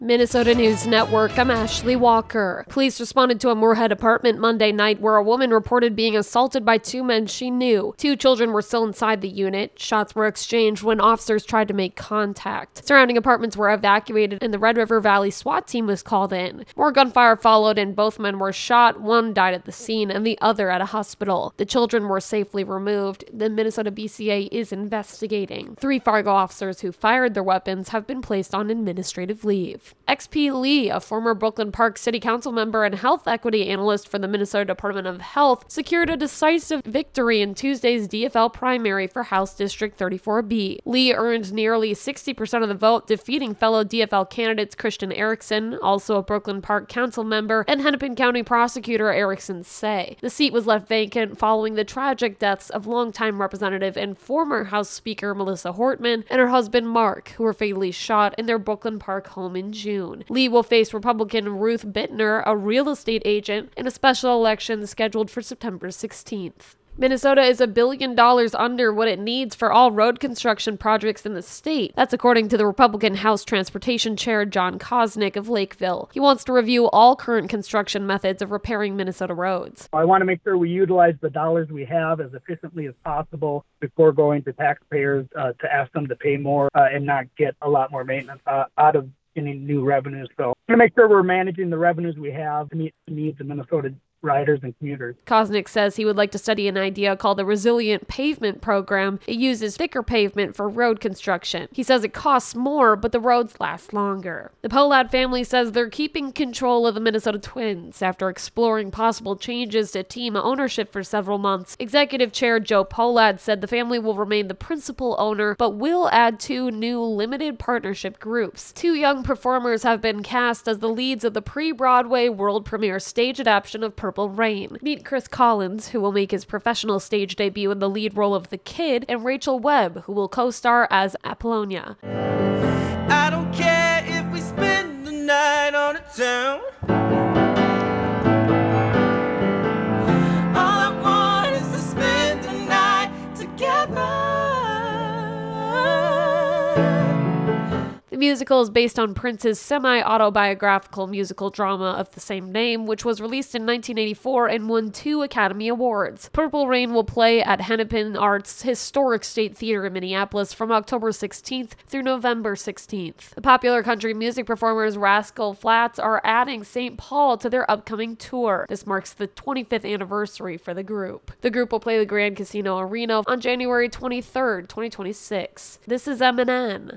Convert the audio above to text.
Minnesota News Network, I'm Ashley Walker. Police responded to a Moorhead apartment Monday night where a woman reported being assaulted by two men she knew. Two children were still inside the unit. Shots were exchanged when officers tried to make contact. Surrounding apartments were evacuated and the Red River Valley SWAT team was called in. More gunfire followed and both men were shot. One died at the scene and the other at a hospital. The children were safely removed. The Minnesota BCA is investigating. 3 Fargo officers who fired their weapons have been placed on administrative leave. XP Lee, a former Brooklyn Park City Council member and health equity analyst for the Minnesota Department of Health, secured a decisive victory in Tuesday's DFL primary for House District 34B. Lee earned nearly 60% of the vote, defeating fellow DFL candidates Christian Erickson, also a Brooklyn Park Council member, and Hennepin County Prosecutor Erickson Say. The seat was left vacant following the tragic deaths of longtime Representative and former House Speaker Melissa Hortman and her husband Mark, who were fatally shot in their Brooklyn Park home in June. Lee will face Republican Ruth Bittner, a real estate agent, in a special election scheduled for September 16th. Minnesota is $1 billion under what it needs for all road construction projects in the state. That's according to the Republican House Transportation Chair John Kosnick of Lakeville. He wants to review all current construction methods of repairing Minnesota roads. I want to make sure we utilize the dollars we have as efficiently as possible before going to taxpayers to ask them to pay more and not get a lot more maintenance out of any new revenues. So I'm going to make sure we're managing the revenues we have to meet the needs of Minnesota riders and commuters. Kosnick says he would like to study an idea called the Resilient Pavement Program. It uses thicker pavement for road construction. He says it costs more, but the roads last longer. The Pohlad family says they're keeping control of the Minnesota Twins after exploring possible changes to team ownership for several months. Executive Chair Joe Pohlad said the family will remain the principal owner, but will add 2 new limited partnership groups. 2 young performers have been cast as the leads of the pre-Broadway world premiere stage adaptation of Purple Rain. Meet Chris Collins, who will make his professional stage debut in the lead role of the Kid, and Rachel Webb, who will co-star as Apollonia. I don't care if we spend the night on a town. All I want is to spend the night together. The musical is based on Prince's semi-autobiographical musical drama of the same name, which was released in 1984 and won 2 Academy Awards. Purple Rain will play at Hennepin Arts Historic State Theater in Minneapolis from October 16th through November 16th. The popular country music performers Rascal Flatts are adding St. Paul to their upcoming tour. This marks the 25th anniversary for the group. The group will play the Grand Casino Arena on January 23rd, 2026. This is MNN.